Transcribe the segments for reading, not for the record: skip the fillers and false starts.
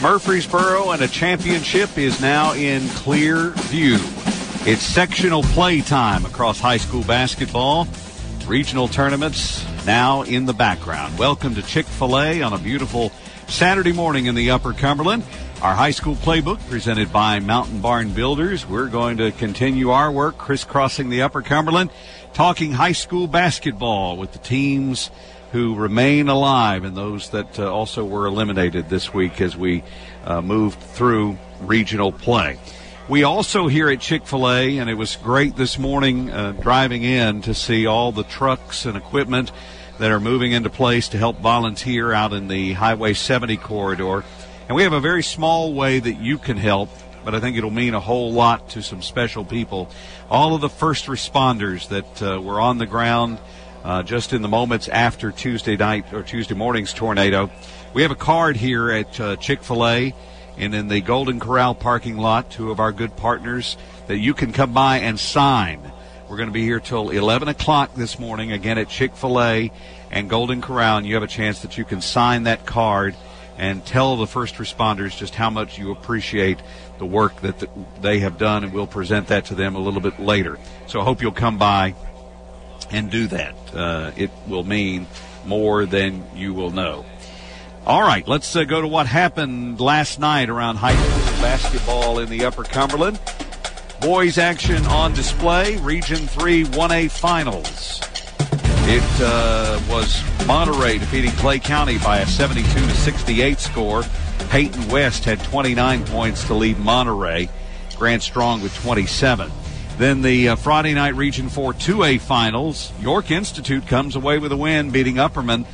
Murfreesboro, and a championship is now in clear view. It's sectional play time across high school basketball. Regional tournaments now in the background. Welcome to Chick-fil-A on a beautiful Saturday morning in the Upper Cumberland. Our high school playbook presented by Mountain Barn Builders. We're going to continue our work crisscrossing the Upper Cumberland, talking high school basketball with the teams who remain alive and those that also were eliminated this week as we moved through regional play. We also here at Chick-fil-A, and it was great this morning driving in to see all the trucks and equipment that are moving into place to help volunteer out in the Highway 70 corridor. And we have a very small way that you can help, but I think it'll mean a whole lot to some special people. All of the first responders that were on the ground just in the moments after Tuesday night or Tuesday morning's tornado. We have a card here at Chick-fil-A and in the Golden Corral parking lot, two of our good partners that you can come by and sign. We're going to be here till 11 o'clock this morning, again at Chick-fil-A and Golden Corral, and you have a chance that you can sign that card and tell the first responders just how much you appreciate the work that they have done, and we'll present that to them a little bit later. So I hope you'll come by and do that. It will mean more than you will know. All right, let's go to what happened last night around high school basketball in the Upper Cumberland. Boys action on display, Region 3 1A Finals. It was Monterey defeating Clay County by a 72-68 score. Peyton West had 29 points to lead Monterey. Grant Strong with 27. Then the Friday night Region 4 2A Finals. York Institute comes away with a win, beating Upperman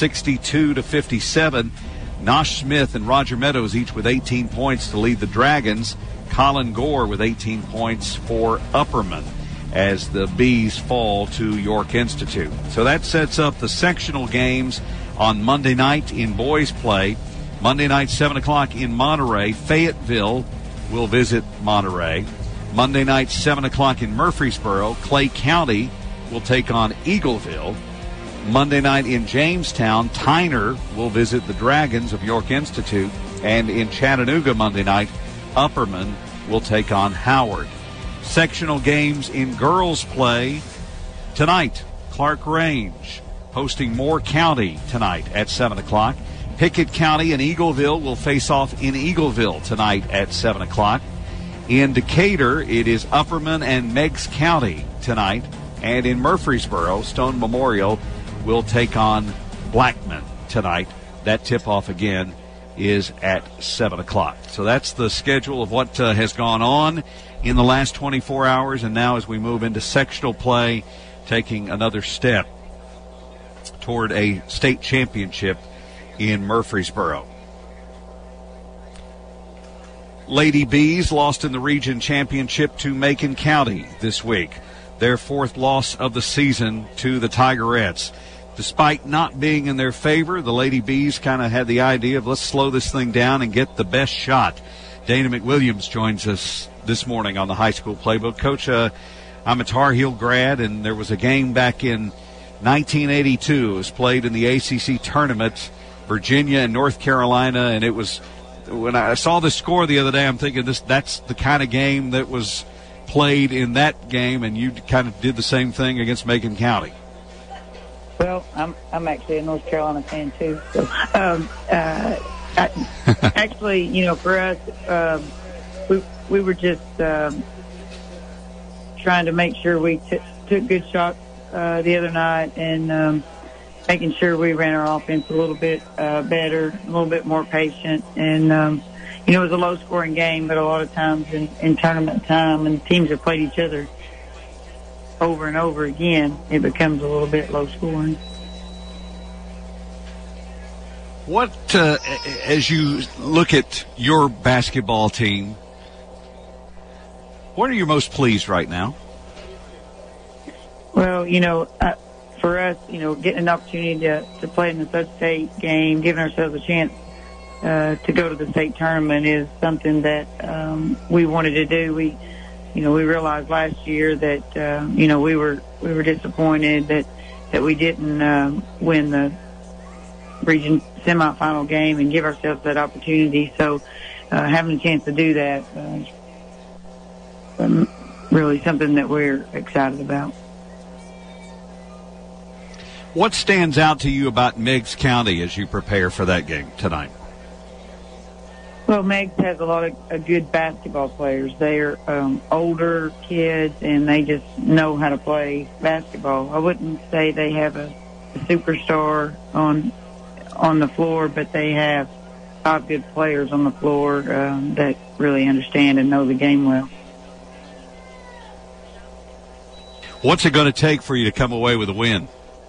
62-57. Nosh Smith and Roger Meadows each with 18 points to lead the Dragons. Colin Gore with 18 points for Upperman as the Bees fall to York Institute. So that sets up the sectional games on Monday night in boys play. Monday night, 7 o'clock in Monterey. Fayetteville will visit Monterey. Monday night, 7 o'clock in Murfreesboro. Clay County will take on Eagleville. Monday night in Jamestown, Tyner will visit the Dragons of York Institute. And in Chattanooga Monday night, Upperman will take on Howard. Sectional games in girls play tonight. Clark Range hosting Moore County tonight at 7 o'clock. Pickett County and Eagleville will face off in Eagleville tonight at 7 o'clock. In Decatur, it is Upperman and Meigs County tonight. And in Murfreesboro, Stone Memorial will take on Blackman tonight. That tip-off again is at 7 o'clock. So that's the schedule of what has gone on in the last 24 hours. And now as we move into sectional play, taking another step toward a state championship in Murfreesboro. Lady Bees lost in the region championship to Macon County this week. Their fourth loss of the season to the Tigerettes. Despite not being in their favor, the Lady Bees kind of had the idea of let's slow this thing down and get the best shot. Dana McWilliams joins us this morning on the high school playbook. Coach, I'm a Tar Heel grad, and there was a game back in 1982. It was played in the ACC tournament, Virginia and North Carolina, and it was, when I saw the score the other day, I'm thinking that's the kind of game that was played in that game, and you kind of did the same thing against Macon County. Well, I'm actually a North Carolina fan too. So, actually, for us, we were just trying to make sure we took good shots the other night, and making sure we ran our offense a little bit better, a little bit more patient, and it was a low-scoring game, but a lot of times in tournament time, and teams have played each other over and over again, it becomes a little bit low-scoring. What, as you look at your basketball team, what are you most pleased right now? Well, for us, getting an opportunity to play in the sub-state game, giving ourselves a chance to go to the state tournament is something that we wanted to do. We realized last year that we were disappointed that we didn't win the region semifinal game and give ourselves that opportunity. So having a chance to do that is really something that we're excited about. What stands out to you about Meigs County as you prepare for that game tonight? Well, Meigs has a lot of good basketball players. They're older kids, and they just know how to play basketball. I wouldn't say they have a superstar on the floor, but they have 5 good players on the floor that really understand and know the game well. What's it going to take for you to come away with a win?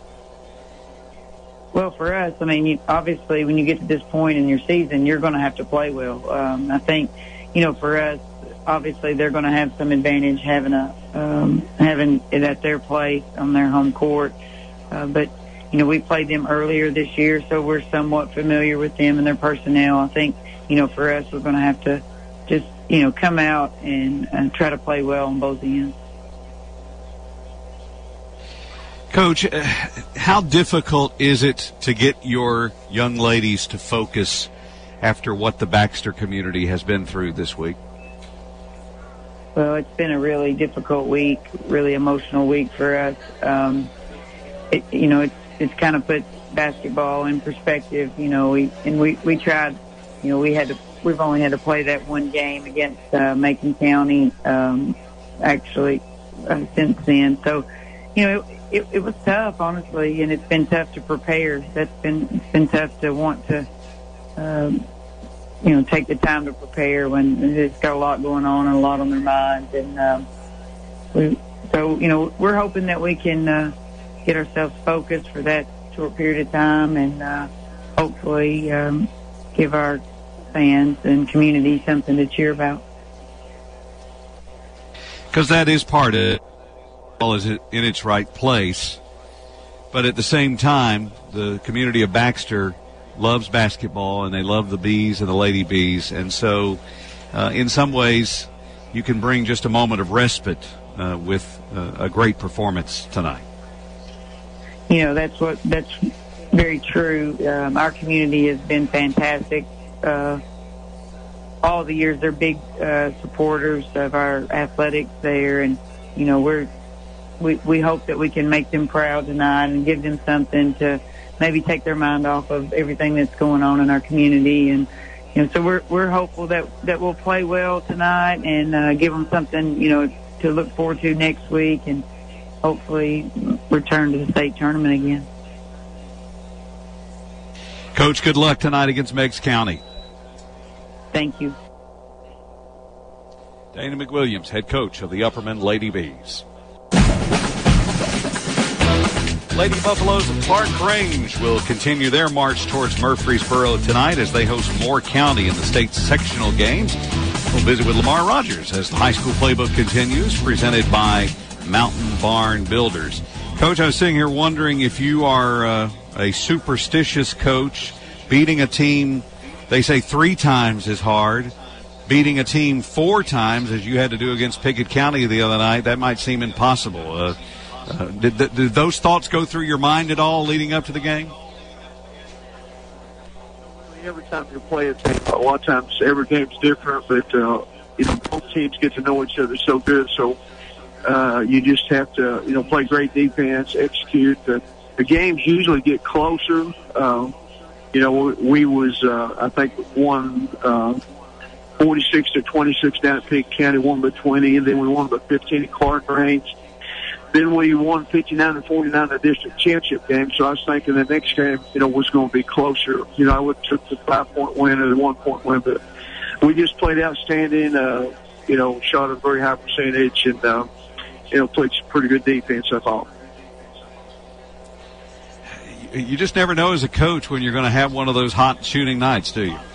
Well, for us, I mean, obviously when you get to this point in your season, you're going to have to play well. I think, for us, obviously they're going to have some advantage having it at their place on their home court. But, we played them earlier this year, so we're somewhat familiar with them and their personnel. I think, for us, we're going to have to just, come out and try to play well on both ends. Coach, how difficult is it to get your young ladies to focus after what the Baxter community has been through this week? Well, it's been a really difficult week, really emotional week for us. It's kind of put basketball in perspective. We tried. We've only had to play that one game against Macon County, since then. So, it was tough, honestly, and it's been tough to prepare. It's been tough to want to, take the time to prepare when it's got a lot going on and a lot on their minds. And we're hoping that we can get ourselves focused for that short period of time and hopefully give our fans and community something to cheer about. Because that is part of it. Is in its right place, but at the same time, the community of Baxter loves basketball and they love the Bees and the Lady Bees, and so in some ways you can bring just a moment of respite with a great performance tonight. That's very true. Our community has been fantastic all the years. They're big supporters of our athletics there, and we hope that we can make them proud tonight and give them something to maybe take their mind off of everything that's going on in our community. And, so we're hopeful that we'll play well tonight and give them something, to look forward to next week and hopefully return to the state tournament again. Coach, good luck tonight against Meigs County. Thank you. Dana McWilliams, head coach of the Upperman Lady Bees. Lady Buffaloes of Clark Grange will continue their march towards Murfreesboro tonight as they host Moore County in the state sectional games. We'll visit with Lamar Rogers as the high school playbook continues, presented by Mountain Barn Builders. Coach, I was sitting here wondering if you are a superstitious coach. Beating a team, they say 3 times is hard. Beating a team 4 times, as you had to do against Pickett County the other night, that might seem impossible. Did those thoughts go through your mind at all leading up to the game? Every time you play a team, a lot of times every game's different, but both teams get to know each other so good. So you just have to play great defense, execute. The games usually get closer. We was I think won 46-26 down at Pickett County, won by 20, and then we won by 15 at Clark Grange. Then we won 59-49 in the district championship game. So I was thinking the next game, was going to be closer. I would have took the 5-point win or the 1-point win, but we just played outstanding. Shot a very high percentage and played some pretty good defense, I thought. You just never know as a coach when you're going to have one of those hot shooting nights, do you?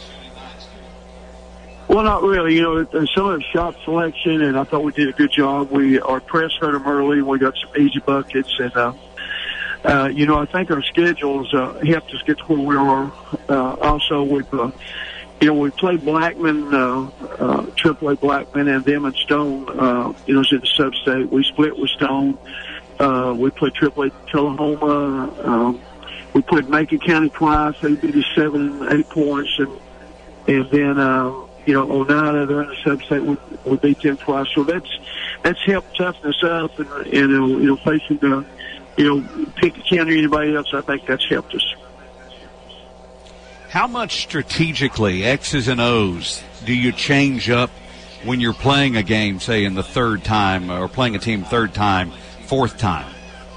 Well, not really. Some of the shot selection, and I thought we did a good job. Our press hurt them early, and we got some easy buckets. And, I think our schedules helped us get to where we are. Also, we played Blackman, AAA Blackman, and them and Stone, it's in the sub-state. We split with Stone. We played AAA Tullahoma. we played Macon County twice. They beat us 7 and 8 points, and then Oneida, they're in the sub-state. We beat them twice. So that's helped toughen us up, and facing the Pickett County or anybody else, I think that's helped us. How much strategically, X's and O's, do you change up when you're playing a game, say, in the third time, or playing a team third time, fourth time?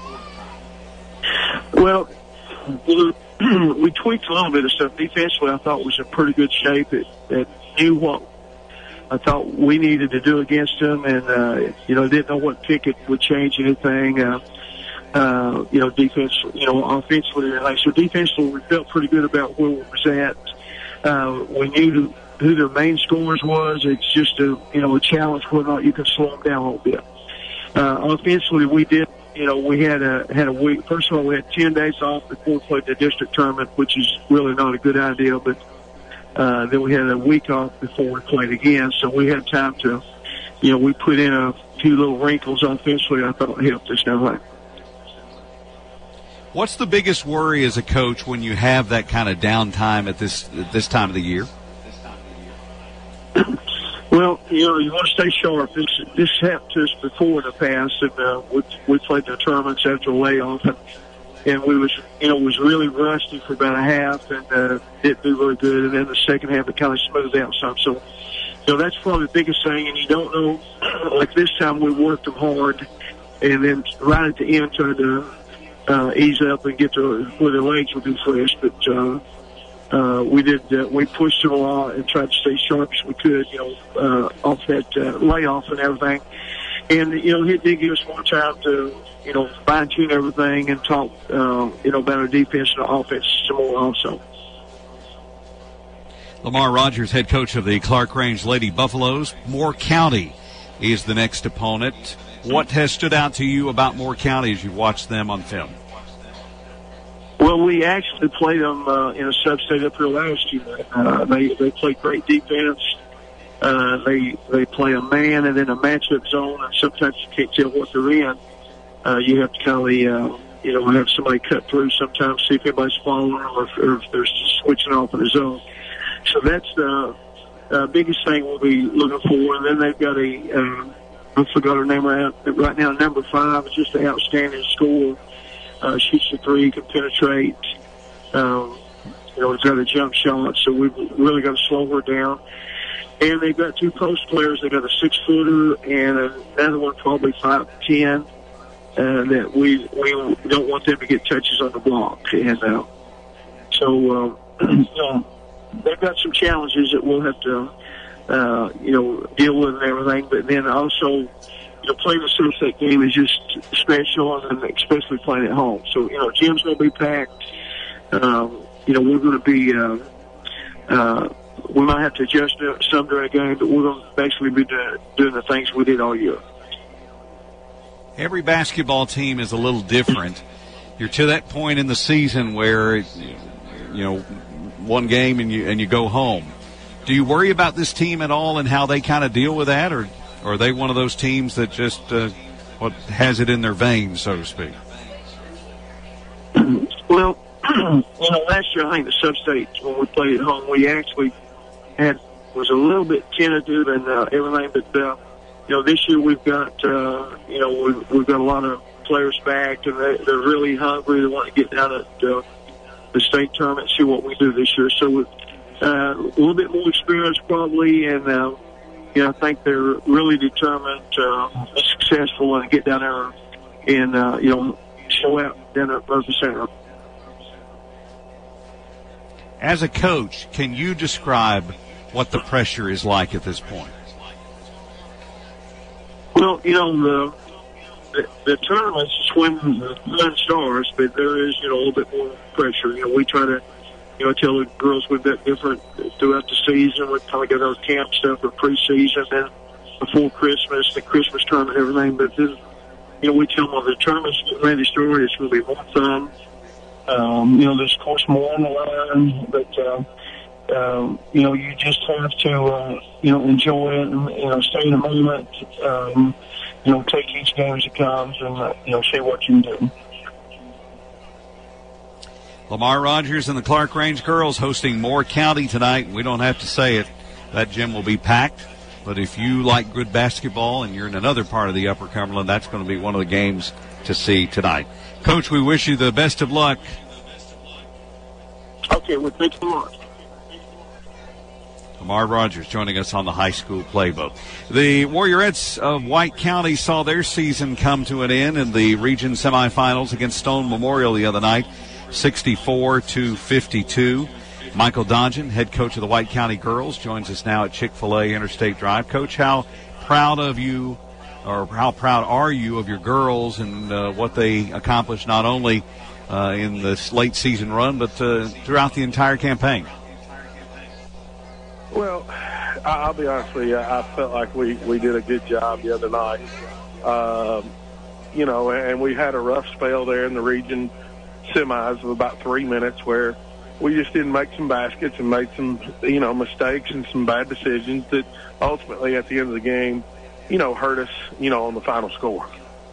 Well, we tweaked a little bit of stuff. Defensively, I thought was in pretty good shape. It knew what I thought we needed to do against them, and, didn't know what Pickett would change anything. Defense, offensively, so defensively, we felt pretty good about where we was at. We knew who their main scorers was. It's just a challenge whether or not you can slow them down a little bit. Offensively, we did, we had a week. First of all, we had 10 days off before we played the district tournament, which is really not a good idea, but, then we had a week off before we played again. So we had time to, we put in a few little wrinkles offensively. I thought helped us now. What's the biggest worry as a coach when you have that kind of downtime at this time of the year? Well, you want to stay sharp. This happened to us before in the past, and we played the tournaments after a layoff, and we was really rusty for about a half, and didn't do very good. And then the second half it kind of smoothed out some. So, that's probably the biggest thing. And you don't know, like this time we worked them hard, and then right at the end tried to ease up and get to where their legs would be fresh. But we pushed them a lot and tried to stay sharp as we could, off that layoff and everything. And, it did give us more time to, fine-tune everything and talk, about our defense and our offense some more also. Lamar Rogers, head coach of the Clark Range Lady Buffaloes. Moore County is the next opponent. What has stood out to you about Moore County as you've watched them on film? Well, we actually played them in a sub-state up here last year. They play great defense. They play a man and then a matchup zone, and sometimes you can't tell what they're in. You have to kind of, have somebody cut through sometimes, see if anybody's following them or if they're switching off in the zone. So that's the biggest thing we'll be looking for. And then they've got I forgot her name right now. Number 5 is just an outstanding scorer. Shoots the 3, can penetrate. He's got a jump shot, so we've really got to slow her down. And they've got 2 post players. They've got a 6-footer and another one probably 5'10", that we don't want them to get touches on the block. And so they've got some challenges that we'll have to deal with and everything. But then also, playing a sunset game is just special, and especially playing at home. So, gym's going to be packed. We're going to be, we might have to adjust some during the game, but we're going to basically be doing the things we did all year. Every basketball team is a little different. You're to that point in the season where, one game and you go home. Do you worry about this team at all and how they kind of deal with that, or are they one of those teams that just has it in their veins, so to speak? Well, last year I think the sub-state when we played at home, we actually was a little bit tentative and everything, but this year we've got we've got a lot of players back, and they're really hungry. They want to get down at the state tournament, see what we do this year. So with a little bit more experience probably, and I think they're really determined to be successful and get down there and show out down at Murphy Center. As a coach, can you describe what the pressure is like at this point? Well, the tournaments swim the stars, but there is, a little bit more pressure. We try to, tell the girls we've got different throughout the season. We've kind of got our camp stuff for preseason, then before Christmas, the Christmas tournament, everything. But then, we tell them, the tournament's ready to start. It's going to be more fun. There's, of course, more on the line, but, you just have to, enjoy it and, stay in the moment, take each game as it comes and, see what you can do. Lamar Rogers and the Clark Range girls hosting Moore County tonight. We don't have to say it. That gym will be packed. But if you like good basketball and you're in another part of the Upper Cumberland, that's going to be one of the games to see tonight. Coach, we wish you the best of luck. Okay, well, thanks a lot. Lamar Rogers joining us on the high school playbook. The Warriorettes of White County saw their season come to an end in the region semifinals against Stone Memorial the other night, 64-52. Michael Donjan, head coach of the White County girls, joins us now at Chick-fil-A Interstate Drive. Coach, how proud are you of your girls and what they accomplished not only in this late season run, but throughout the entire campaign? Well, I'll be honest with you. I felt like we did a good job the other night. And we had a rough spell there in the region semis of about 3 minutes where we just didn't make some baskets and made some, mistakes and some bad decisions that ultimately at the end of the game, hurt us, on the final score.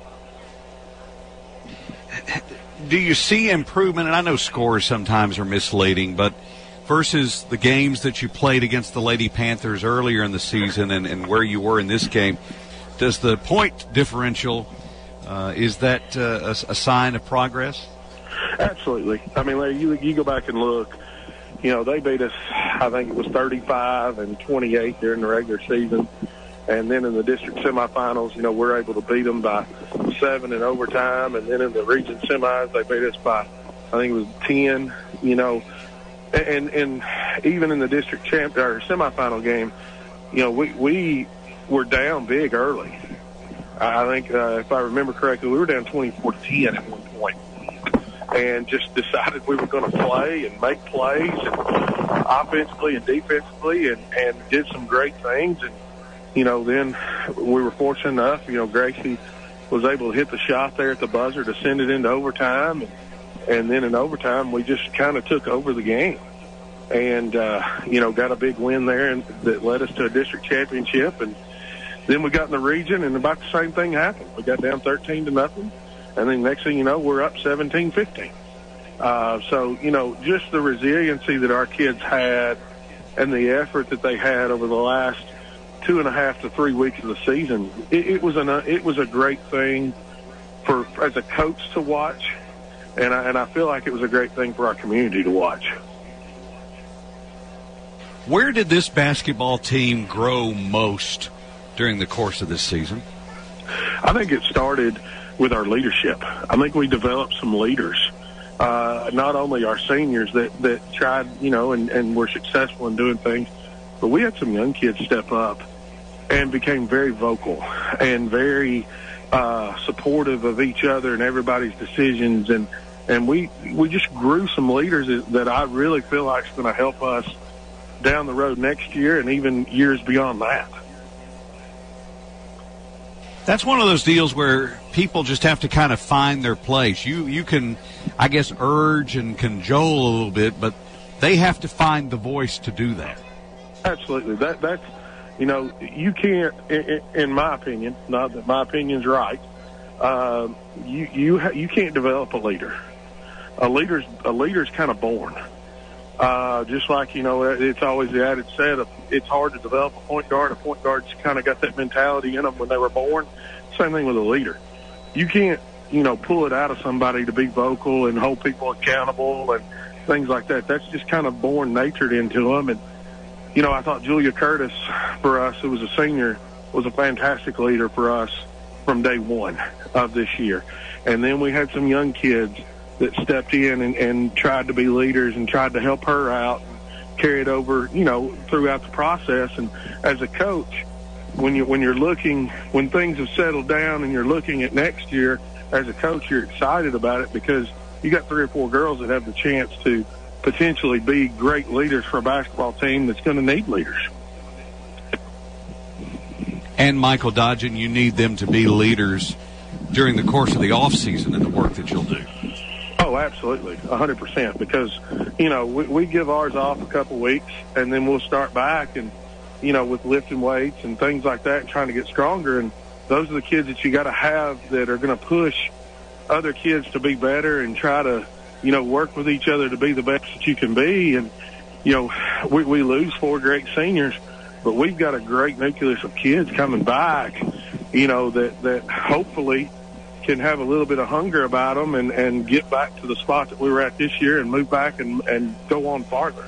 Do you see improvement? And I know scores sometimes are misleading, but versus the games that you played against the Lady Panthers earlier in the season and where you were in this game, does the point differential, is that a sign of progress? Absolutely. I mean, you go back and look, they beat us, I think it was 35-28 during the regular season. And then in the district semifinals, we're able to beat them by 7 in overtime. And then in the region semis, they beat us by, I think it was 10, And even in the district semifinal game, we were down big early. I think, if I remember correctly, we were down 24-10 at one point, and just decided we were going to play and make plays, and offensively and defensively, and did some great things. And then we were fortunate enough. Gracie was able to hit the shot there at the buzzer to send it into overtime. And then in overtime, we just kind of took over the game and, got a big win there and that led us to a district championship. And then we got in the region and about the same thing happened. We got down 13-0. And then next thing you know, we're up 17-15. So, just the resiliency that our kids had and the effort that they had over the last 2.5 to 3 weeks of the season, it was a great thing as a coach to watch. And I feel like it was a great thing for our community to watch. Where did this basketball team grow most during the course of this season? I think it started with our leadership. I think we developed some leaders, not only our seniors that tried, and were successful in doing things, but we had some young kids step up and became very vocal and very supportive of each other and everybody's decisions. And we just grew some leaders that I really feel like is going to help us down the road next year and even years beyond that. That's one of those deals where people just have to kind of find their place. You can, I guess, urge and cajole a little bit, but they have to find the voice to do that. Absolutely. That's, you can't, in my opinion, not that my opinion's right, you can't develop a leader. A leader's kind of born. Just like, it's always the adage said, it's hard to develop a point guard. A point guard's kind of got that mentality in them when they were born. Same thing with a leader. You can't, pull it out of somebody to be vocal and hold people accountable and things like that. That's just kind of born natured into them. And, I thought Julia Curtis, for us, who was a senior, was a fantastic leader for us from day one of this year. And then we had some young kids that stepped in and tried to be leaders and tried to help her out and carry it over, throughout the process. And as a coach, when things have settled down and you're looking at next year, as a coach, you're excited about it because you got 3 or 4 girls that have the chance to potentially be great leaders for a basketball team that's going to need leaders. And Michael Donjan, you need them to be leaders during the course of the off season and the work that you'll do. Oh, absolutely, 100%. Because we give ours off a couple weeks, and then we'll start back and with lifting weights and things like that, and trying to get stronger. And those are the kids that you got to have that are going to push other kids to be better and try to work with each other to be the best that you can be. And, we lose 4 great seniors, but we've got a great nucleus of kids coming back, that hopefully can have a little bit of hunger about them and get back to the spot that we were at this year and move back and go on farther.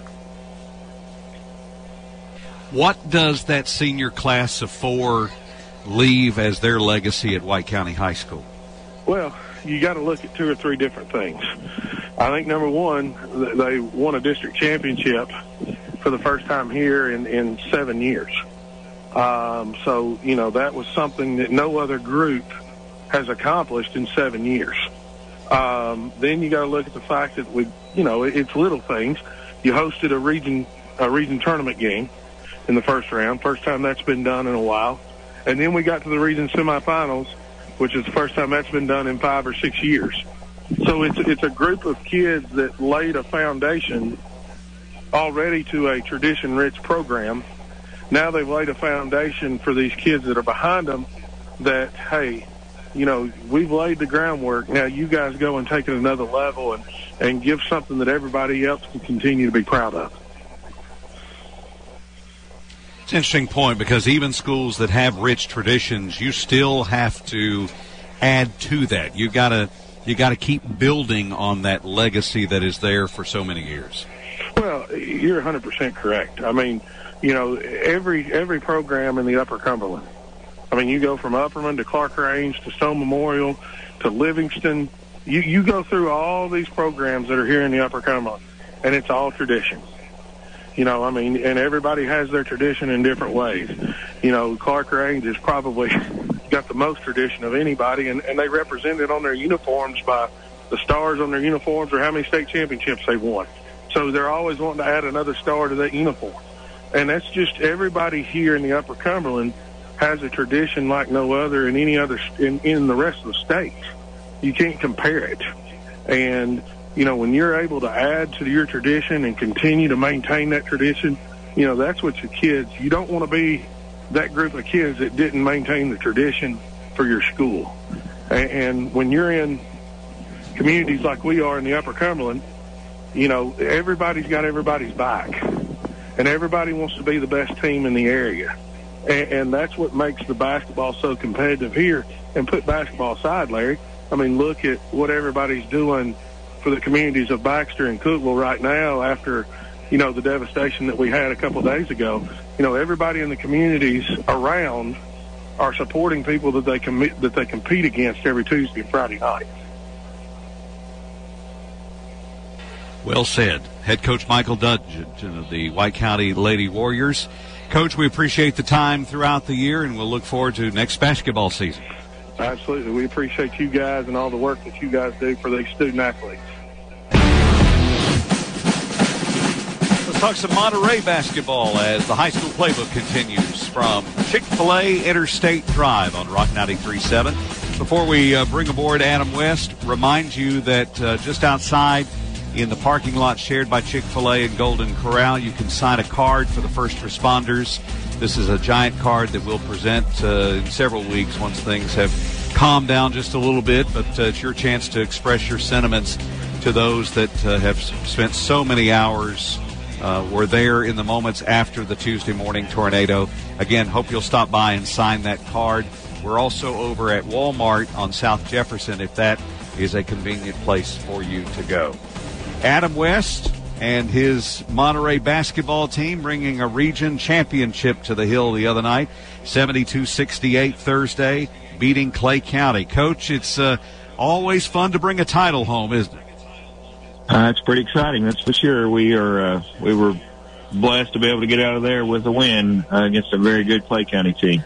What does that senior class of 4 leave as their legacy at White County High School? Well, you got to look at 2 or 3 different things. I think number one, they won a district championship for the first time here in 7 years. So that was something that no other group has accomplished in 7 years. Then you got to look at the fact that it's little things. You hosted a region tournament game in the first round, first time that's been done in a while. And then we got to the region semifinals, which is the first time that's been done in 5 or 6 years. So it's a group of kids that laid a foundation already to a tradition-rich program. Now they've laid a foundation for these kids that are behind them that, hey, we've laid the groundwork. Now you guys go and take it another level and give something that everybody else can continue to be proud of. It's an interesting point because even schools that have rich traditions, you still have to add to that. You got to keep building on that legacy that is there for so many years. Well, you're 100% correct. I mean, every program in the Upper Cumberland. I mean, you go from Upperman to Clark Range to Stone Memorial to Livingston. You go through all these programs that are here in the Upper Cumberland, and it's all tradition. And everybody has their tradition in different ways. Clark Range has probably got the most tradition of anybody, and they represent it on their uniforms by the stars on their uniforms or how many state championships they've won. So they're always wanting to add another star to that uniform. And that's just everybody here in the Upper Cumberland has a tradition like no other in any other in the rest of the state. You can't compare it. And when you're able to add to your tradition and continue to maintain that tradition, that's what your kids, you don't want to be that group of kids that didn't maintain the tradition for your school. And when you're in communities like we are in the Upper Cumberland, everybody's got everybody's back. And everybody wants to be the best team in the area. And that's what makes the basketball so competitive here. And put basketball aside, Larry. I mean, look at what everybody's doing for the communities of Baxter and Cookeville right now after, the devastation that we had a couple of days ago. Everybody in the communities around are supporting people that they compete against every Tuesday and Friday night. Well said. Head coach Michael Dudgeon of the White County Lady Warriors. Coach, we appreciate the time throughout the year, and we'll look forward to next basketball season. Absolutely. We appreciate you guys and all the work that you guys do for these student athletes. Let's talk some Monterey basketball as the high school playbook continues from Chick-fil-A Interstate Drive on Rock 93.7. Before we bring aboard Adam West, remind you that just outside in the parking lot shared by Chick-fil-A and Golden Corral, you can sign a card for the first responders. This is a giant card that we'll present in several weeks once things have calmed down just a little bit, but it's your chance to express your sentiments to those that have spent so many hours, were there in the moments after the Tuesday morning tornado. Again, hope you'll stop by and sign that card. We're also over at Walmart on South Jefferson if that is a convenient place for you to go. Adam West and his Monterey basketball team bringing a region championship to the Hill the other night, 72-68 Thursday, beating Clay County. Coach, it's always fun to bring a title home, isn't it? It's pretty exciting, that's for sure. We were blessed to be able to get out of there with a win against a very good Clay County team.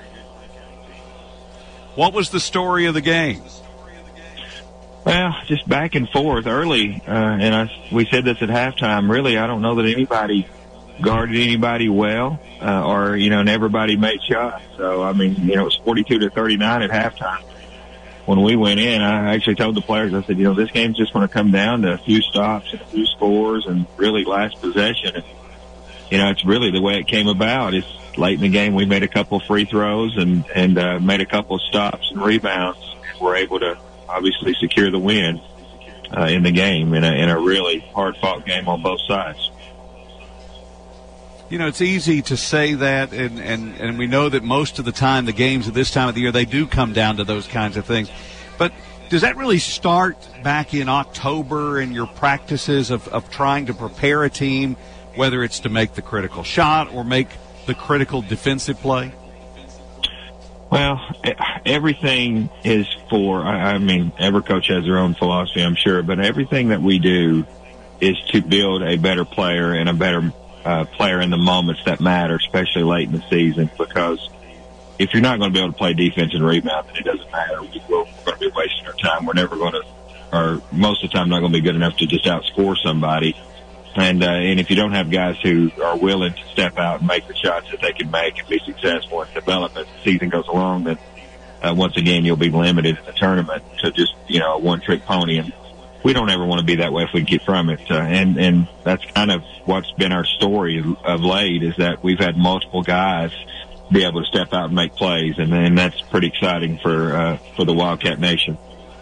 What was the story of the game? Well, just back and forth early, and we said this at halftime. Really, I don't know that anybody guarded anybody well, and everybody made shots. So, it was 42-39 at halftime. When we went in, I actually told the players, I said, this game's just going to come down to a few stops and a few scores and really last possession. And, it's really the way it came about. It's late in the game, we made a couple free throws and made a couple stops and rebounds, and we're able to obviously secure the win. in the game in a really hard-fought game on both sides. You know, it's easy to say that, and we know that most of the time the games at this time of the year, they do come down to those kinds of things. But does that really start back in October in your practices of trying to prepare a team, whether it's to make the critical shot or make the critical defensive play? Well, everything is I mean, every coach has their own philosophy, I'm sure, but everything that we do is to build a better player and a better player in the moments that matter, especially late in the season, because if you're not going to be able to play defense and rebound, then it doesn't matter. We're going to be wasting our time. We're never going to, or most of the time, not going to be good enough to just outscore somebody. And if you don't have guys who are willing to step out and make the shots that they can make and be successful and develop as the season goes along, then once again, you'll be limited in the tournament to just, a one-trick pony. And we don't ever want to be that way if we can get from it. And that's kind of what's been our story of late, is that we've had multiple guys be able to step out and make plays. And that's pretty exciting for the Wildcat Nation.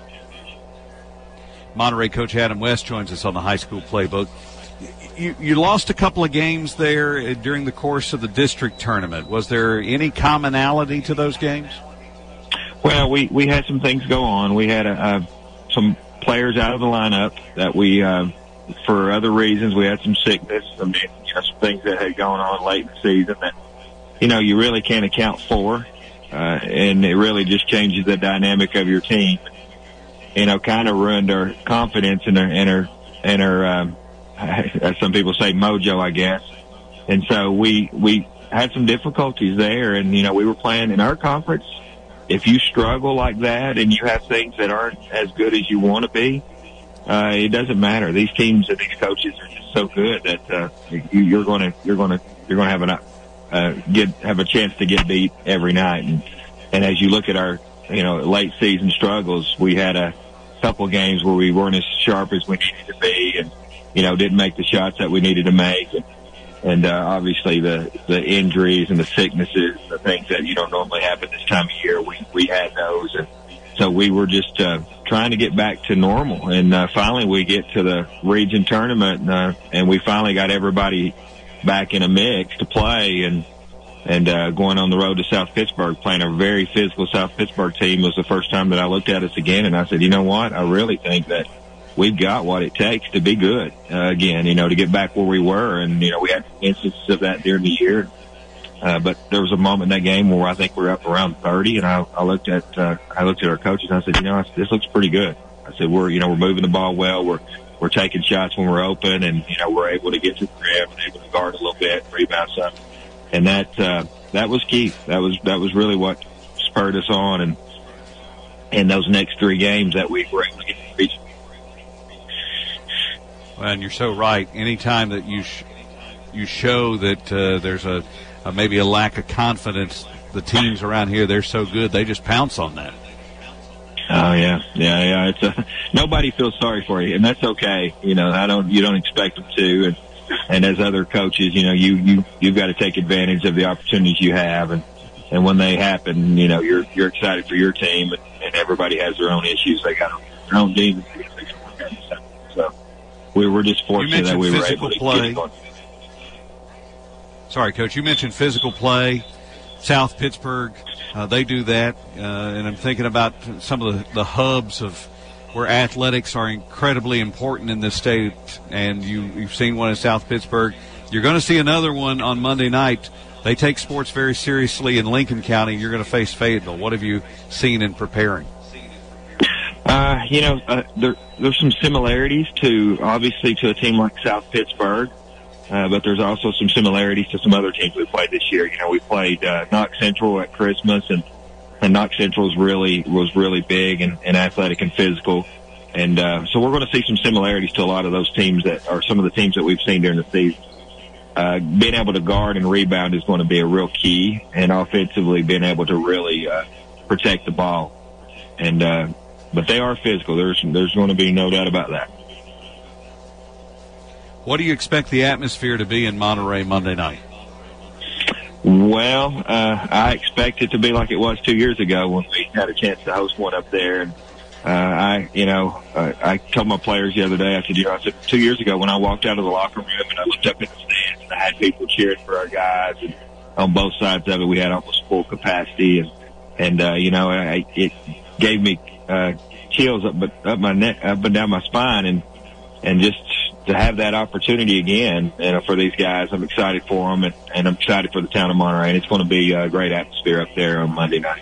Monterey coach Adam West joins us on the High School Playbook. You lost a couple of games there during the course of the district tournament. Was there any commonality to those games? Well, we had some things go on. We had some players out of the lineup that we, for other reasons, we had some sickness, some things that had gone on late in the season that, you really can't account for. And it really just changes the dynamic of your team. Kind of ruined our confidence and our as some people say, mojo, I guess. And so we had some difficulties there. And, we were playing in our conference. If you struggle like that and you have things that aren't as good as you want to be, it doesn't matter. These teams and these coaches are just so good that you're going to have a chance to get beat every night. And as you look at our late season struggles, we had a couple games where we weren't as sharp as we needed to be, and didn't make the shots that we needed to make. And obviously the injuries and the sicknesses, the things that you don't normally happen this time of year, we had those. And so we were just trying to get back to normal. And finally we get to the region tournament, and we finally got everybody back in a mix to play. And going on the road to South Pittsburgh, playing a very physical South Pittsburgh team was the first time that I looked at us again. And I said, you know what? I really think that we've got what it takes to be good again, to get back where we were. And, we had instances of that during the year. But there was a moment in that game where I think we were up around 30, and I looked at our coaches and I said, this looks pretty good. I said, we're moving the ball well. We're taking shots when we're open, and, we're able to get to the rim and able to guard a little bit, rebound some. And that was key. That was really what spurred us on. And those next three games that we were able to get to the region. Well, and you're so right. Anytime that you show that there's maybe a lack of confidence, the teams around here, they're so good, they just pounce on that. Oh yeah. It's nobody feels sorry for you, and that's okay. You don't expect them to, and as other coaches, you've got to take advantage of the opportunities you have, and when they happen, you're excited for your team, and everybody has their own issues. They got their own demons. So we were just fortunate that we were able to get it going. Sorry, Coach, you mentioned physical play. South Pittsburgh, they do that, and I'm thinking about some of the hubs of where athletics are incredibly important in this state, and you've seen one in South Pittsburgh. You're going to see another one on Monday night. They take sports very seriously in Lincoln County. You're going to face Fayetteville. What have you seen in preparing? There's some similarities to a team like South Pittsburgh. But there's also some similarities to some other teams we played this year. We played Knox Central at Christmas, and Knox Central was really big and athletic and physical. And so we're going to see some similarities to a lot of those teams that are some of the teams that we've seen during the season. Being able to guard and rebound is going to be a real key, and offensively being able to really protect the ball. And but they are physical. There's going to be no doubt about that. What do you expect the atmosphere to be in Monterey Monday night? Well, I expect it to be like it was 2 years ago when we had a chance to host one up there. I told my players the other day, I said 2 years ago when I walked out of the locker room and I looked up in the stands and I had people cheering for our guys, and on both sides of it we had almost full capacity, and it gave me chills up my neck, up and down my spine, and just to have that opportunity again, for these guys, I'm excited for them, and I'm excited for the town of Monterey, and it's going to be a great atmosphere up there on Monday night.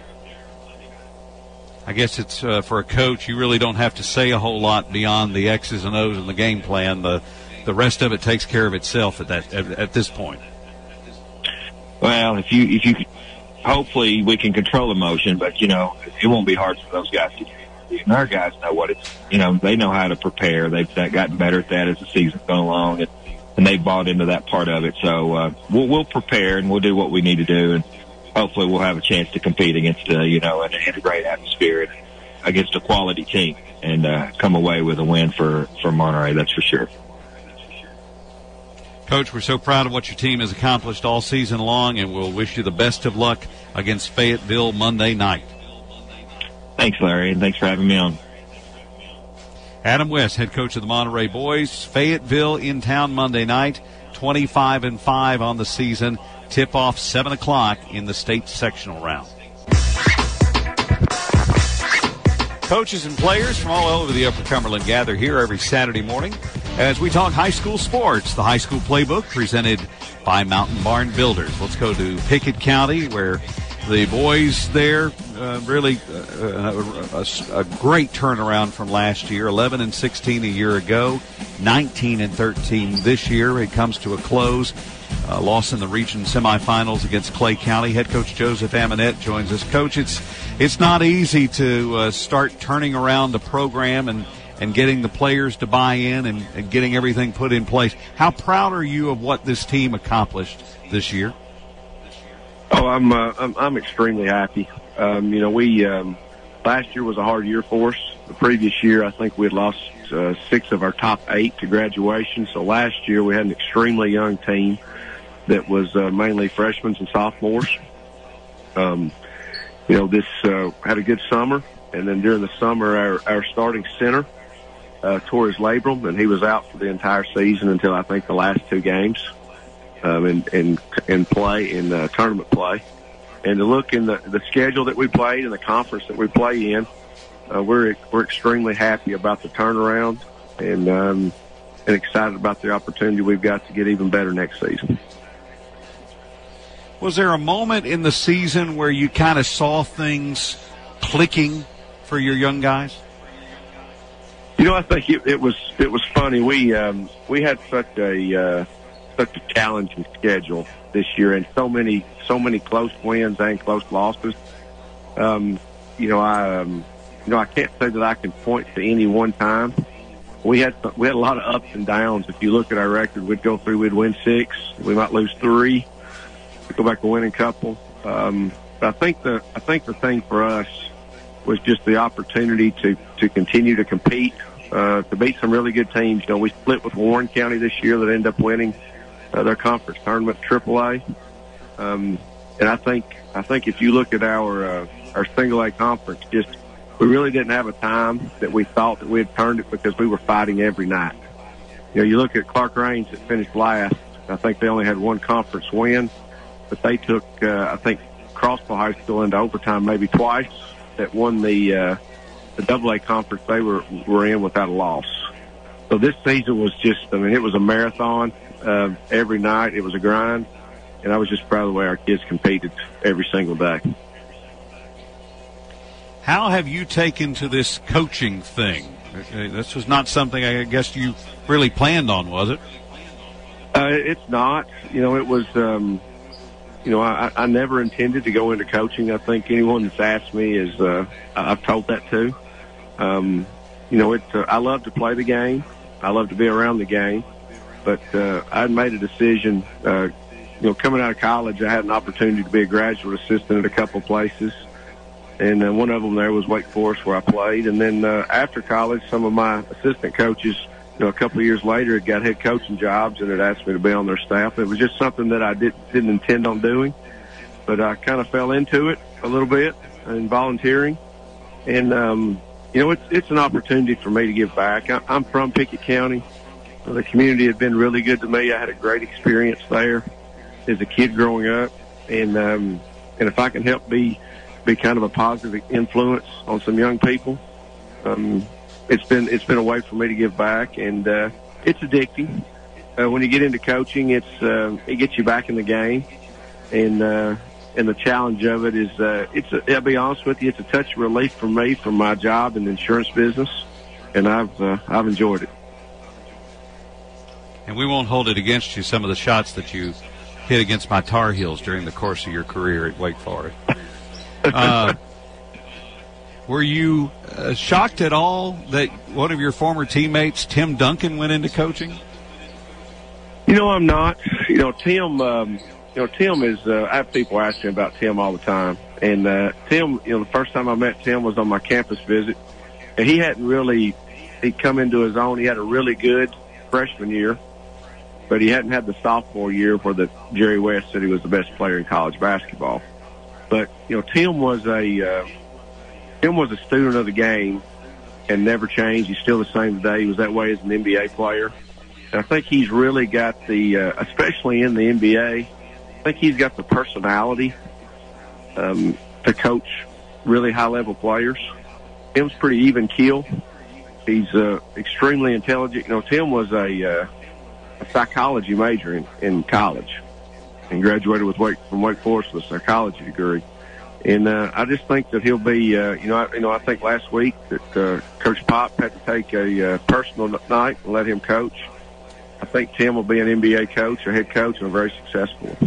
I guess it's for a coach, you really don't have to say a whole lot beyond the X's and O's and the game plan. The rest of it takes care of itself at this point. Well, if you hopefully we can control emotion, but it won't be hard for those guys to do. And our guys know what it's, they know how to prepare. They've gotten better at that as the season's gone along, and they've bought into that part of it. So we'll prepare and we'll do what we need to do, and hopefully we'll have a chance to compete against in a great atmosphere and against a quality team, and come away with a win for Monterey. That's for sure. Coach, we're so proud of what your team has accomplished all season long, and we'll wish you the best of luck against Fayetteville Monday night. Thanks, Larry, and thanks for having me on. Adam West, head coach of the Monterey boys. Fayetteville in town Monday night, 25-5 on the season. Tip-off 7 o'clock in the state sectional round. Coaches and players from all over the Upper Cumberland gather here every Saturday morning as we talk high school sports. The High School Playbook presented by Mountain Barn Builders. Let's go to Pickett County, where the boys there really a great turnaround from last year. 11-16 a year ago, 19-13 this year. It comes to a close. Loss in the region semifinals against Clay County. Head coach Joseph Amonette joins us. Coach, it's not easy to start turning around the program and getting the players to buy in and getting everything put in place. How proud are you of what this team accomplished this year? Oh, I'm extremely happy. We last year was a hard year for us. The previous year, I think we had lost 6 of our top 8 to graduation. So last year we had an extremely young team that was mainly freshmen and sophomores. This had a good summer, and then during the summer, our starting center tore his labrum, and he was out for the entire season until I think the last 2 games. In tournament play, and to look in the schedule that we played and the conference that we play in, we're extremely happy about the turnaround, and excited about the opportunity we've got to get even better next season. Was there a moment in the season where you kind of saw things clicking for your young guys? I think it was funny. We had such a challenging schedule this year, and so many close wins and close losses. I can't say that I can point to any one time. We had a lot of ups and downs. If you look at our record, we'd go through, we'd win 6, we might lose 3, we'd go back to winning a couple. But I think the thing for us was just the opportunity to continue to compete, to beat some really good teams. We split with Warren County this year that ended up winning their conference tournament, AAA. And I think if you look at our single A conference, we really didn't have a time that we thought that we had turned it, because we were fighting every night. You look at Clark Range that finished last. I think they only had 1 conference win, but they took I think Crossville High School into overtime maybe twice. That won the AA conference they were in without a loss. So this season was it was a marathon. Every night it was a grind, and I was just proud of the way our kids competed every single day. How have you taken to this coaching thing? This was not something I guess you really planned on, was it? It's not. It was, I never intended to go into coaching. I think anyone that's asked me I've told that to. I love to play the game. I love to be around the game. But I made a decision, coming out of college, I had an opportunity to be a graduate assistant at a couple places. And one of them there was Wake Forest, where I played. And then after college, some of my assistant coaches, a couple of years later, had got head coaching jobs and had asked me to be on their staff. It was just something that I didn't intend on doing. But I kind of fell into it a little bit and volunteering. And, it's an opportunity for me to give back. I'm from Pickett County. The community has been really good to me. I had a great experience there as a kid growing up, and if I can help be kind of a positive influence on some young people, it's been a way for me to give back, and it's addicting. When you get into coaching, it gets you back in the game, and the challenge of it is I'll be honest with you, it's a touch of relief for me from my job in the insurance business, and I've enjoyed it. And we won't hold it against you, some of the shots that you hit against my Tar Heels during the course of your career at Wake Forest. Were you shocked at all that one of your former teammates, Tim Duncan, went into coaching? I'm not. Tim is, I have people asking about Tim all the time. And Tim, the first time I met Tim was on my campus visit. And he'd come into his own. He had a really good freshman year, but he hadn't had the sophomore year where Jerry West said he was the best player in college basketball. But, Tim was a student of the game and never changed. He's still the same today. He was that way as an NBA player. And I think he's really got especially in the NBA, I think he's got the personality to coach really high-level players. Tim's pretty even keel. He's extremely intelligent. Tim was a psychology major in college and graduated from Wake Forest with a psychology degree. And I just think that he'll be, I think last week that Coach Pop had to take a personal night and let him coach. I think Tim will be an NBA coach, a head coach, and a very successful one.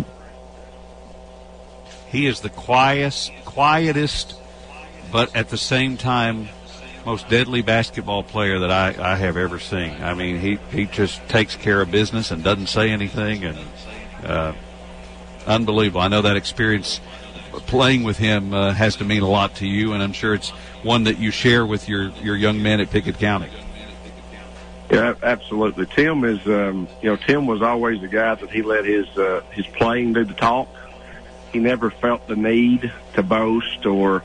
He is the quietest, but at the same time, most deadly basketball player that I have ever seen. I mean, he just takes care of business and doesn't say anything, and unbelievable. I know that experience playing with him has to mean a lot to you, and I'm sure it's one that you share with your young men at Pickett County. Yeah, absolutely. Tim is, Tim was always the guy that he let his playing do the talk. He never felt the need to boast or,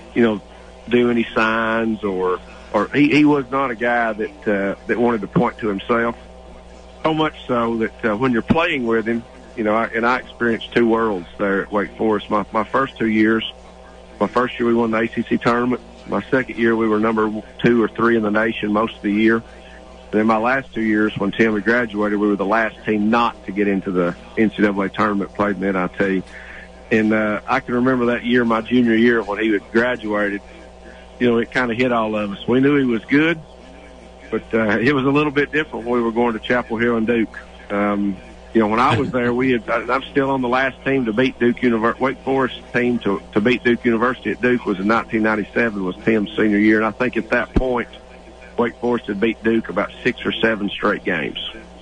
do any signs or he was not a guy that wanted to point to himself. So much so that when you're playing with him, I experienced two worlds there at Wake Forest. My first 2 years, my first year we won the ACC tournament. My second year we were number 2 or 3 in the nation most of the year. And then my last 2 years when Tim had graduated, we were the last team not to get into the NCAA tournament, played in the NIT. And I can remember that year, my junior year, when he had graduated, it kind of hit all of us. We knew he was good, but it was a little bit different when we were going to Chapel Hill and Duke. When I was there, I'm still on the last team to beat Duke University. Wake Forest team to beat Duke University at Duke was in 1997, was Tim's senior year. And I think at that point, Wake Forest had beat Duke about 6 or 7 straight games.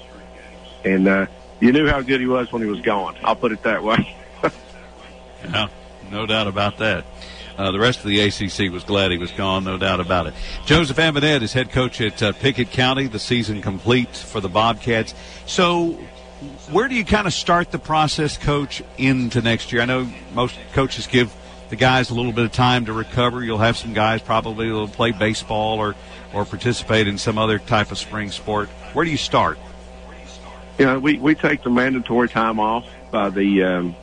And you knew how good he was when he was gone. I'll put it that way. Yeah, no doubt about that. The rest of the ACC was glad he was gone, no doubt about it. Joseph Amonette is head coach at Pickett County, the season complete for the Bobcats. So where do you kind of start the process, Coach, into next year? I know most coaches give the guys a little bit of time to recover. You'll have some guys probably will play baseball or participate in some other type of spring sport. Where do you start? We take the mandatory time off by the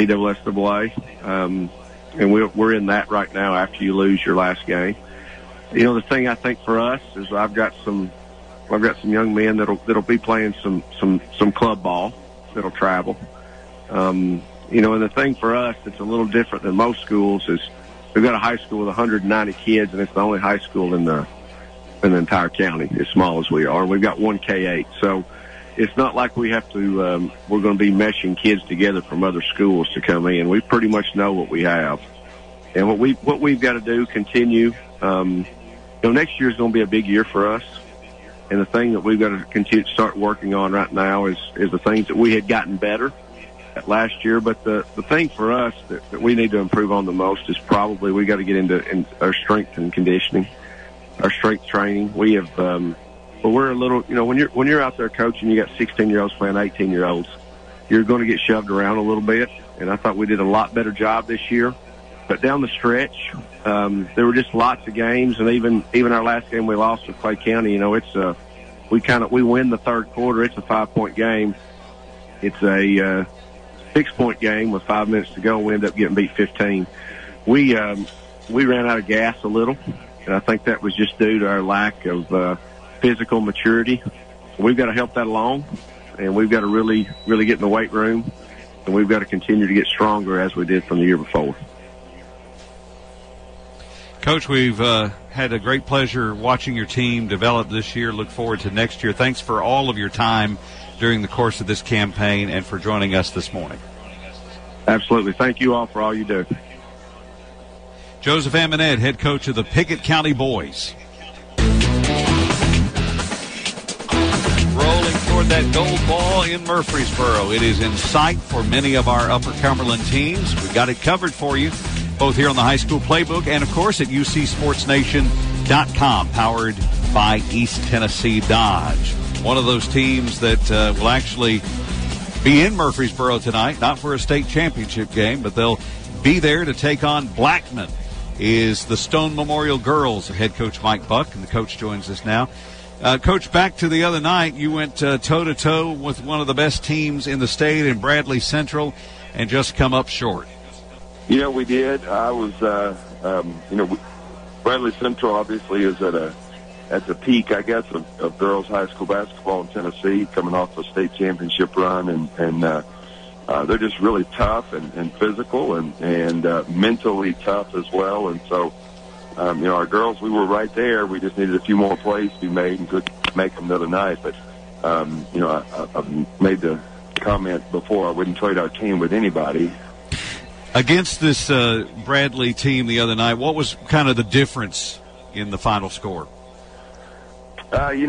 TSSAA, and we're in that right now after you lose your last game. The thing I think for us is I've got some young men that'll be playing some club ball that'll travel. And the thing for us that's a little different than most schools is we've got a high school with 190 kids, and it's the only high school in the entire county, as small as we are. We've got one K-8, so it's not like we have to. We're going to be meshing kids together from other schools to come in. We pretty much know what we have, and what we've got to do continue. Next year is going to be a big year for us, and the thing that we've got to continue to start working on right now is the things that we had gotten better at last year. But the thing for us that we need to improve on the most is probably we got to get into our strength and conditioning, our strength training. We have. But we're a little, when you're out there coaching, you got 16-year-olds playing 18-year-olds, you're going to get shoved around a little bit. And I thought we did a lot better job this year But down the stretch, there were just lots of games, and even our last game we lost with Clay County. It's we win the third quarter. It's a 5-point game. It's a 6-point game with 5 minutes to go. We end up getting beat 15. We ran out of gas a little, and I think that was just due to our lack of physical maturity. We've got to help that along, and we've got to really, really get in the weight room, and we've got to continue to get stronger as we did from the year before. Coach, we've had a great pleasure watching your team develop this year. Look forward to next year. Thanks for all of your time during the course of this campaign and for joining us this morning. Absolutely. Thank you all for all you do. Joseph Amonette, head coach of the Pickett County Boys. Rolling toward that gold ball in Murfreesboro. It is in sight for many of our Upper Cumberland teams. We got it covered for you, both here on the High School Playbook and, of course, at UCSportsNation.com, powered by East Tennessee Dodge. One of those teams that will actually be in Murfreesboro tonight, not for a state championship game, but they'll be there to take on Blackman, is the Stone Memorial Girls. Head coach Mike Buck, and the coach joins us now. Coach, back to the other night, you went toe-to-toe with one of the best teams in the state in Bradley Central and just come up short. We did. I was, Bradley Central obviously is at the peak, I guess, of girls high school basketball in Tennessee, coming off a state championship run, and they're just really tough and physical and mentally tough as well. And so, our girls, we were right there. We just needed a few more plays to be made and could make them the other night. But, I've made the comment before, I wouldn't trade our team with anybody. Against this Bradley team the other night, what was kind of the difference in the final score? Going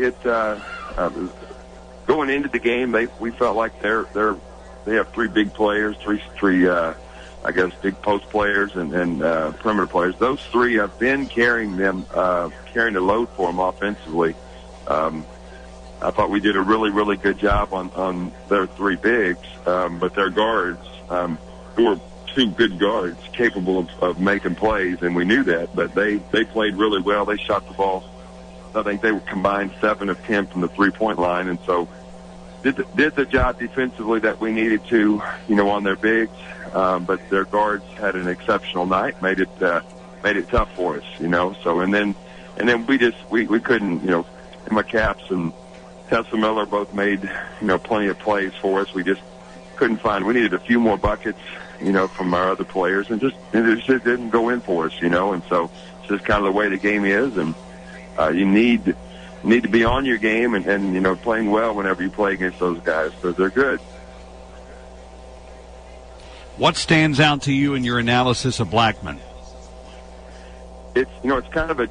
into the game, we felt like they have three big players, three big post players and perimeter players. Those three have been carrying the load for them offensively. I thought we did a really, really good job on their three bigs, but their guards, who were two good guards capable of making plays, and we knew that, but they played really well. They shot the ball. I think they were combined 7 of 10 from the three-point line, and so did the job defensively that we needed to, on their bigs. But their guards had an exceptional night, made it tough for us, So and then we couldn't, Emma Capps and Tessa Miller both made plenty of plays for us. We just couldn't find. We needed a few more buckets, from our other players, and it just didn't go in for us, And so it's just kind of the way the game is, and you need to be on your game and playing well whenever you play against those guys, because they're good. What stands out to you in your analysis of Blackman? It's kind of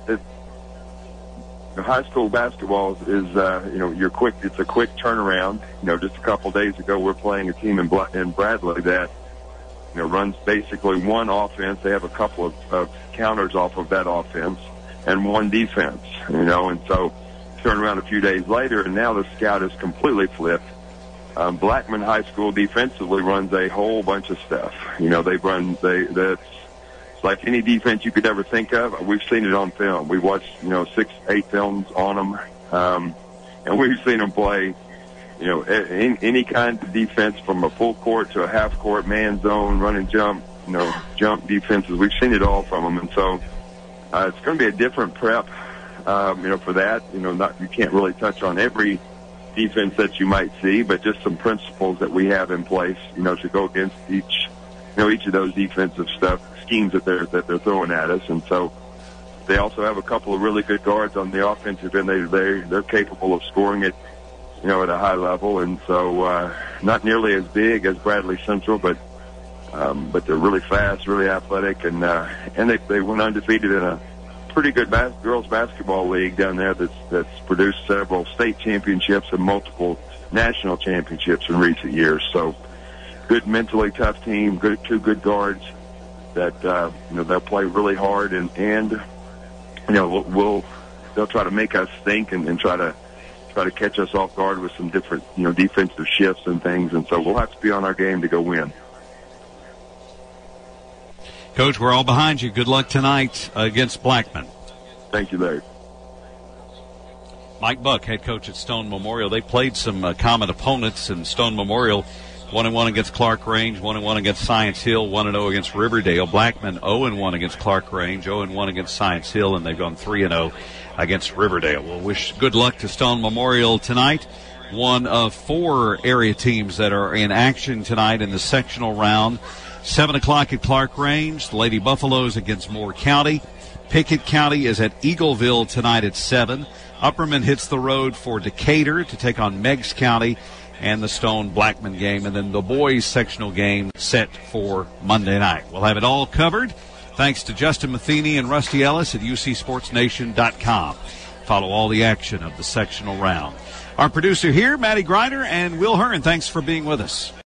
high school basketball is you're quick. It's a quick turnaround. Just a couple of days ago, we're playing a team in Bradley that runs basically one offense. They have a couple of counters off of that offense and one defense. And so turn around a few days later, and now the scout is completely flipped. Blackman High School defensively runs a whole bunch of stuff. That's like any defense you could ever think of. We've seen it on film. We've watched 6-8 films on them, and we've seen them play any kind of defense, from a full court to a half court, man zone, run and jump, jump defenses. We've seen it all from them, and so it's going to be a different prep, for that. You can't really touch on every defense that you might see, but just some principles that we have in place, to go against each of those defensive schemes that they're throwing at us. And so they also have a couple of really good guards on the offensive end. They're capable of scoring it, at a high level. And so not nearly as big as Bradley Central, but they're really fast, really athletic, and they went undefeated in a pretty good girls basketball league down there that's produced several state championships and multiple national championships in recent years. So good, mentally tough team, two good guards that they'll play really hard, and they'll try to make us think and try to catch us off guard with some different defensive shifts and things. And so we'll have to be on our game to go win. Coach, we're all behind you. Good luck tonight against Blackman. Thank you, Larry. Mike Buck, head coach at Stone Memorial. They played some common opponents in Stone Memorial. 1-1 against Clark Range, 1-1 against Science Hill, 1-0 against Riverdale. Blackman 0-1 against Clark Range, 0-1 against Science Hill, and they've gone 3-0 against Riverdale. We'll wish good luck to Stone Memorial tonight. One of 4 area teams that are in action tonight in the sectional round. 7 o'clock at Clark Range, the Lady Buffaloes against Moore County. Pickett County is at Eagleville tonight at 7. Upperman hits the road for Decatur to take on Meigs County and the Stone Blackman game, and then the boys sectional game set for Monday night. We'll have it all covered. Thanks to Justin Matheny and Rusty Ellis at UCSportsNation.com. Follow all the action of the sectional round. Our producer here, Maddie Grider, and Will Hearn, thanks for being with us.